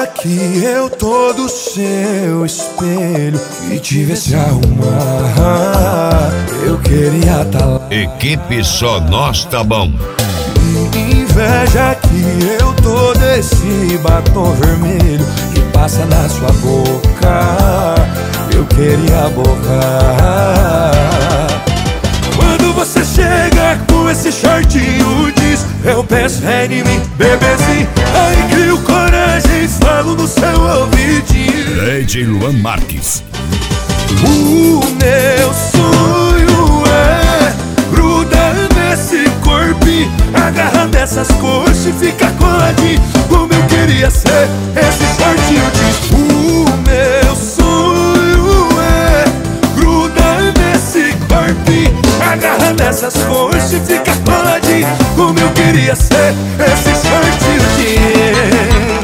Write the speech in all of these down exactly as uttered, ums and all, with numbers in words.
Inveja que eu tô do seu espelho e te ver se arrumar. Eu queria tá lá. Equipe Só Nós Tá Bom. Inveja que eu tô desse batom vermelho que passa na sua boca. Eu queria bocar. Quando você chega com esse shortinho jeans, eu penso é em mim, bebezinho. Aí crio coragem e falo no seu ouvidinho. Lady Luan Marques. O meu sonho é grudar nesse corpinho, agarrar nessas coxas e ficar coladinho. Como eu queria ser esse shortinho jeans. O meu sonho é grudar nesse corpinho, agarrar nessas coxas e ficar coladinho. Como eu queria ser esse shortinho jeans.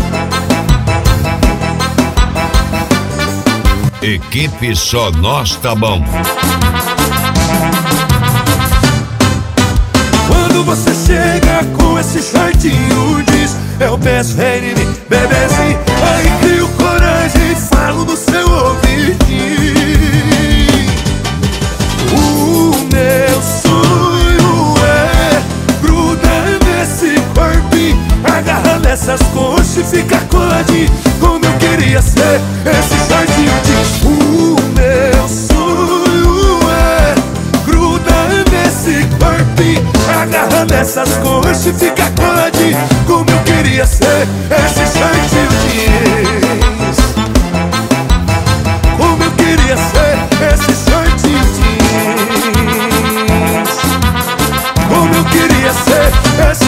Equipe Só Nós Tá Bom. Quando você chega com esse shortinho jeans, eu penso em mim, bebezinho. Aí crio coragem e falo no seu ouvidinho. O meu sonho é grudar nesse corpinho, agarrar nessas coxas e ficar coladinho. Como eu queria ser esse shortinho jeans. O meu sonho é grudar nesse corpinho, agarrar nessas coxas e ficar coladinho. Como eu queria ser esse shortinho jeans. Como eu queria ser esse shortinho jeans. Como eu queria ser esse